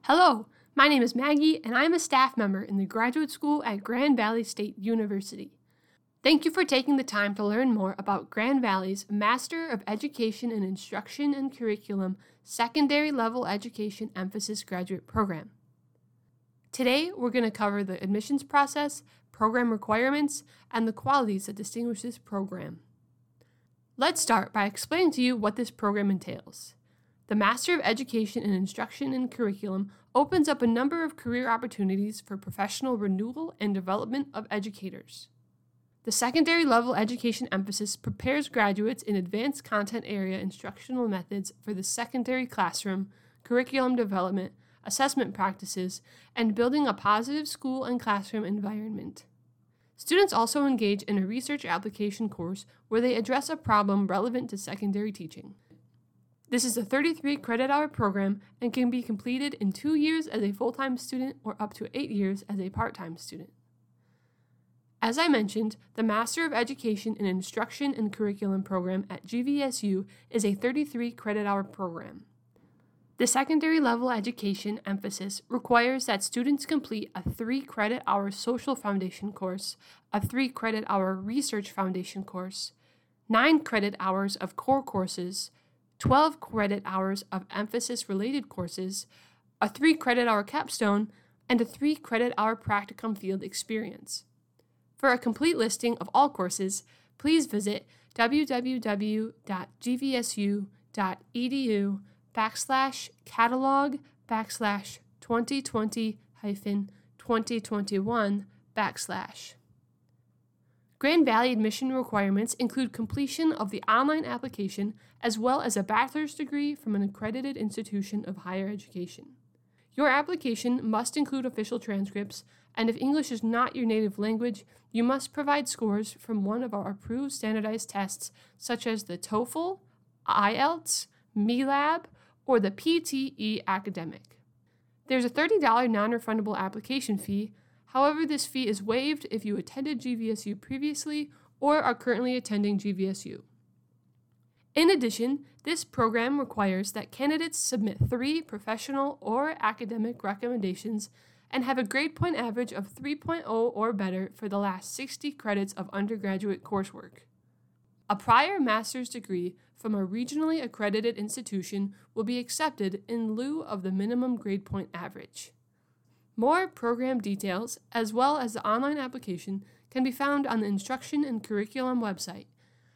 Hello, my name is Maggie, and I am a staff member in the graduate school at Grand Valley State University. Thank you for taking the time to learn more about Grand Valley's Master of Education in Instruction and Curriculum Secondary Level Education Emphasis Graduate Program. Today, we're going to cover the admissions process, program requirements, and the qualities that distinguish this program. Let's start by explaining to you what this program entails. The Master of Education in Instruction and Curriculum opens up a number of career opportunities for professional renewal and development of educators. The secondary level education emphasis prepares graduates in advanced content area instructional methods for the secondary classroom, curriculum development, assessment practices, and building a positive school and classroom environment. Students also engage in a research application course where they address a problem relevant to secondary teaching. This is a 33 credit hour program and can be completed in 2 years as a full-time student or up to 8 years as a part-time student. As I mentioned, the Master of Education in Instruction and Curriculum program at GVSU is a 33 credit hour program. The secondary level education emphasis requires that students complete a 3 credit hour social foundation course, a 3 credit hour research foundation course, 9 credit hours of core courses, 12 credit hours of emphasis-related courses, a 3 credit hour capstone, and a 3 credit hour practicum field experience. For a complete listing of all courses, please visit www.gvsu.edu/catalog/2020-2021/. Grand Valley admission requirements include completion of the online application as well as a bachelor's degree from an accredited institution of higher education. Your application must include official transcripts, and if English is not your native language, you must provide scores from one of our approved standardized tests such as the TOEFL, IELTS, MELAB, or the PTE Academic. There's a $30 non-refundable application fee. However, this fee is waived if you attended GVSU previously or are currently attending GVSU. In addition, this program requires that candidates submit 3 professional or academic recommendations and have a grade point average of 3.0 or better for the last 60 credits of undergraduate coursework. A prior master's degree from a regionally accredited institution will be accepted in lieu of the minimum grade point average. More program details, as well as the online application, can be found on the Instruction and Curriculum website,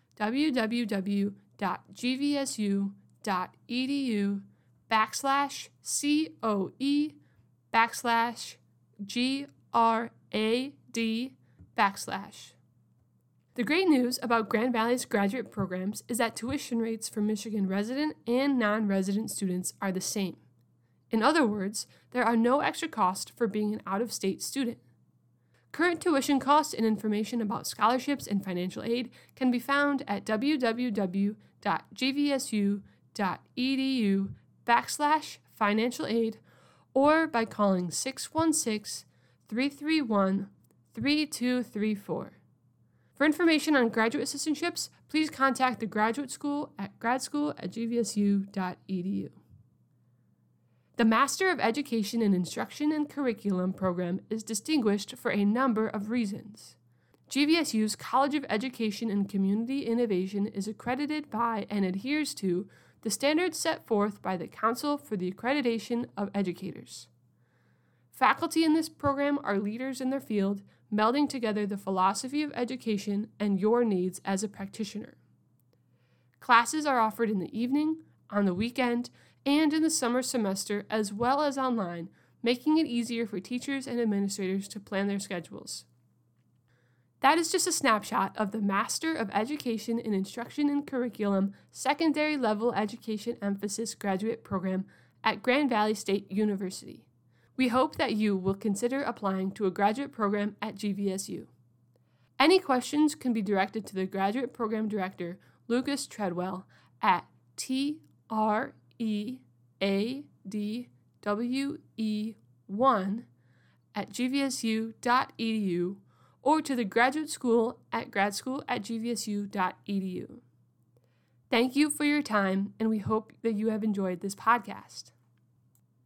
www.gvsu.edu/COE/GRAD/. The great news about Grand Valley's graduate programs is that tuition rates for Michigan resident and non-resident students are the same. In other words, there are no extra costs for being an out-of-state student. Current tuition costs and information about scholarships and financial aid can be found at www.gvsu.edu/financial-aid or by calling 616-331-3234. For information on graduate assistantships, please contact the graduate school at gradschool@gvsu.edu. The Master of Education in Instruction and Curriculum program is distinguished for a number of reasons. GVSU's College of Education and Community Innovation is accredited by and adheres to the standards set forth by the Council for the Accreditation of Educators. Faculty in this program are leaders in their field, melding together the philosophy of education and your needs as a practitioner. Classes are offered in the evening, on the weekend, and in the summer semester, as well as online, making it easier for teachers and administrators to plan their schedules. That is just a snapshot of the Master of Education in Instruction and Curriculum Secondary Level Education Emphasis Graduate Program at Grand Valley State University. We hope that you will consider applying to a graduate program at GVSU. Any questions can be directed to the Graduate Program Director, Lucas Treadwell, at treadwe1@gvsu.edu or to the graduate school at gradschool@gvsu.edu. Thank you for your time, and we hope that you have enjoyed this podcast.